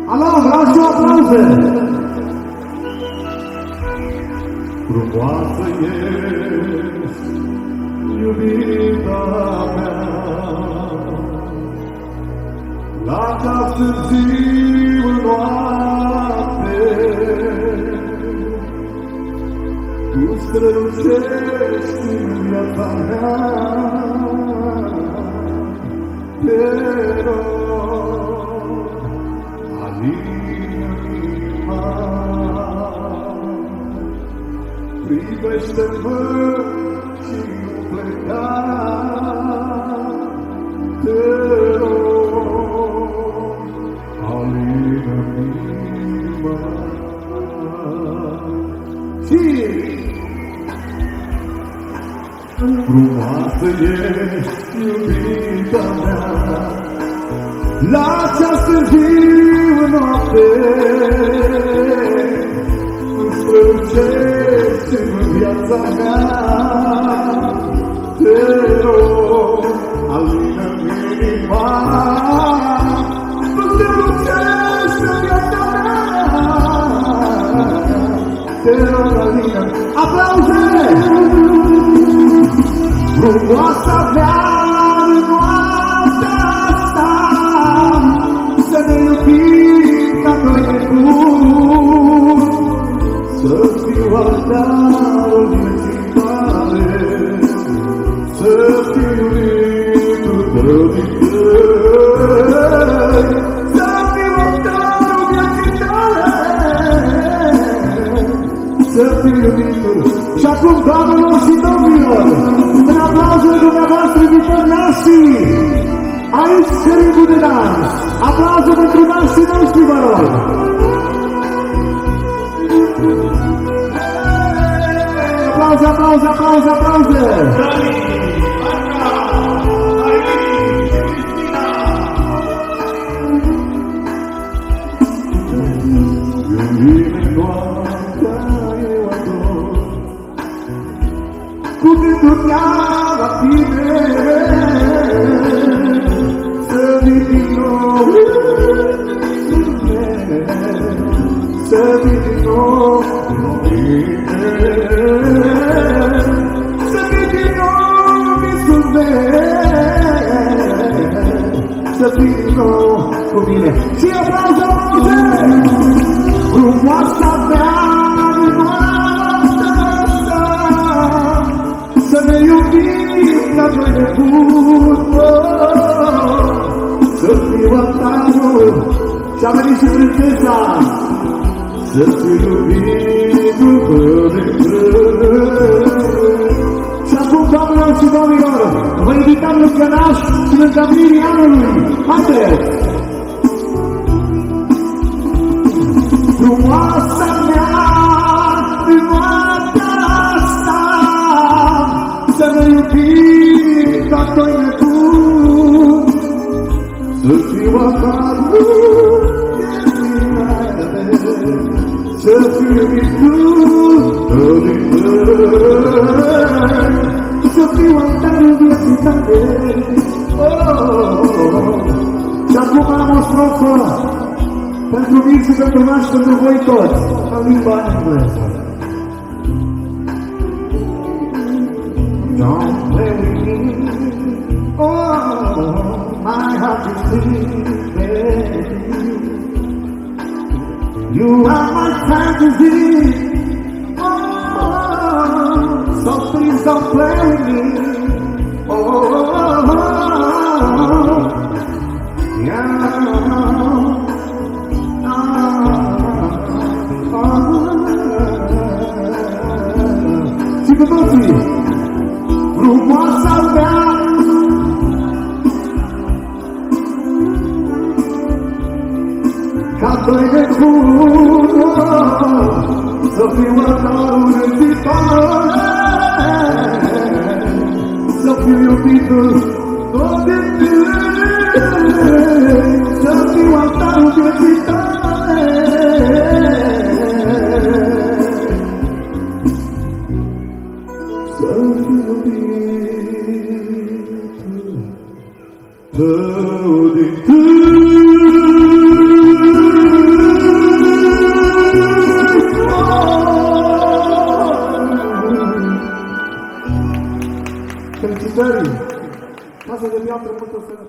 Alo, vreau și aplauze! Frumoasă ești, iubita mea, la ceas târziu noapte, tu strălucești în viața mea, te rog, alină-mi, privește-mă și nu pleca, te rog, alină-mi. Și frumoasă ești, iubita mea, la ceas târziu noapte, îmi strălucești în viața mea, te rog, alină-mi inima, tu strălucești în viața mea, te rog, alină-mi. Aplauze! Frumoasa mea în noaptea asta, să ne iubim ca noi nebuni, să fiu altarul vieții tale, să fiu iubitul tău din tăi, să fiu altarul vieții tale, să fiu iubitul. Și acum, doamnelor și domnilor, în aplauzurile dumneavoastră victorioasii, aici Căribul de dans, aplauze pentru nașii noștri, vă rog! Aplauze, aplauze, aplauze, aplauze! Cu gândul la tine, să vii din nou, să vii din nou, să vii din nou, visul meu, să vii din nou cu mine. Și aplauze, aplauze! Frumoasa mea, să ne iubim ca noi nebuni, să fiu altarul, și-a venit și prințesa, să fiu iubitul tău de plăci. Și acum, doamnelor și domnilor, vă invităm în cănaș și în îndemnirii anului. Haideți! Frumoasa mea, frumoasa asta, să ne iubim ca doi nebuni, să fiu altarul vieții mele, să fiu iubitul tău din tăi, să fiu altarul vieții tale. Și acum am o strofă pentru mine și pentru mine și pentru voi toți, în limba engleză. Don't play with me, oh, my heart is beating. You are my fantasy, oh, so please don't play with me, oh, yeah, și cu toții, frumoasa mea, ca doi nebuni, să fiu altarul vieții tale, să fiu iubitul tău de tăi, să fiu altarul vieții tale, să fiu iubitul tău de tăi. Felicitări! Casa de piatră, multă sănătate!